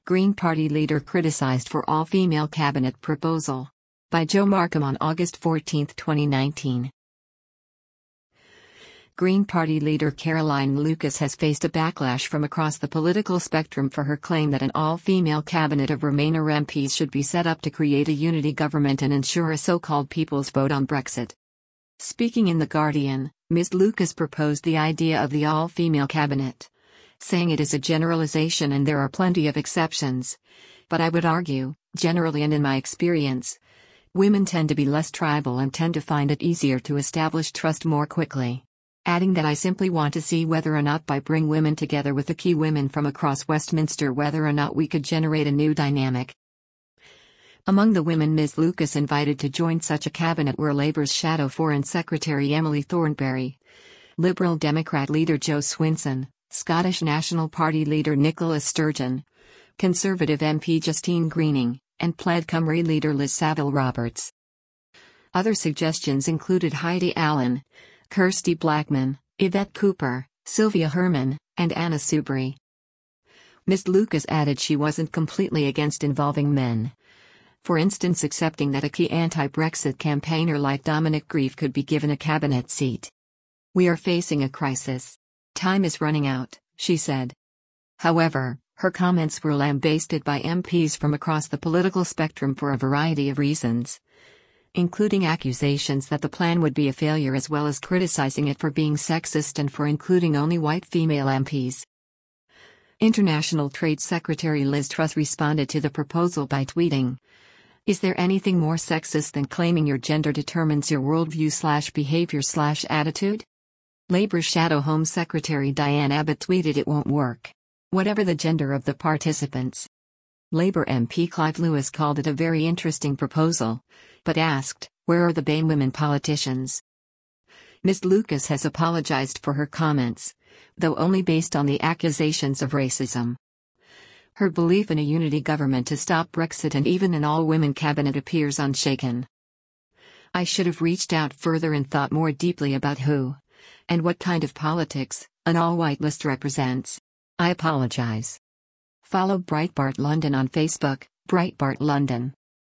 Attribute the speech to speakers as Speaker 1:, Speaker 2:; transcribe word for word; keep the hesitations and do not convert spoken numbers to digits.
Speaker 1: Green Party leader criticized for all-female cabinet proposal. By Joe Markham on August fourteenth, twenty nineteen. Green Party leader Caroline Lucas has faced a backlash from across the political spectrum for her claim that an all-female cabinet of Remainer M Ps should be set up to create a unity government and ensure a so-called people's vote on Brexit. Speaking in The Guardian, Miz Lucas proposed the idea of the all-female cabinet, saying it is a generalization and there are plenty of exceptions. But I would argue, generally and in my experience, women tend to be less tribal and tend to find it easier to establish trust more quickly. Adding that I simply want to see whether or not by bring women together with the key women from across Westminster whether or not we could generate a new dynamic. Among the women Miz Lucas invited to join such a cabinet were Labour's Shadow Foreign Secretary Emily Thornberry, Liberal Democrat leader Jo Swinson, Scottish National Party leader Nicola Sturgeon, Conservative M P Justine Greening, and Plaid Cymru leader Liz Saville Roberts. Other suggestions included Heidi Allen, Kirsty Blackman, Yvette Cooper, Sylvia Herman, and Anna Soubry. Miz Lucas added she wasn't completely against involving men. For instance, accepting that a key anti-Brexit campaigner like Dominic Grieve could be given a cabinet seat. "We are facing a crisis. Time is running out," she said. However, her comments were lambasted by M Ps from across the political spectrum for a variety of reasons, including accusations that the plan would be a failure as well as criticizing it for being sexist and for including only white female M Ps. International Trade Secretary Liz Truss responded to the proposal by tweeting, "Is there anything more sexist than claiming your gender determines your worldview slash behavior slash attitude?" Labour's Shadow Home Secretary Diane Abbott tweeted it won't work, whatever the gender of the participants. Labour M P Clive Lewis called it a very interesting proposal, but asked, "Where are the BAME women politicians?" Miz Lucas has apologized for her comments, though only based on the accusations of racism. Her belief in a unity government to stop Brexit and even an all-women cabinet appears unshaken. "I should have reached out further and thought more deeply about who, and what kind of politics, an all-white list represents. I apologize." Follow Breitbart London on Facebook, Breitbart London.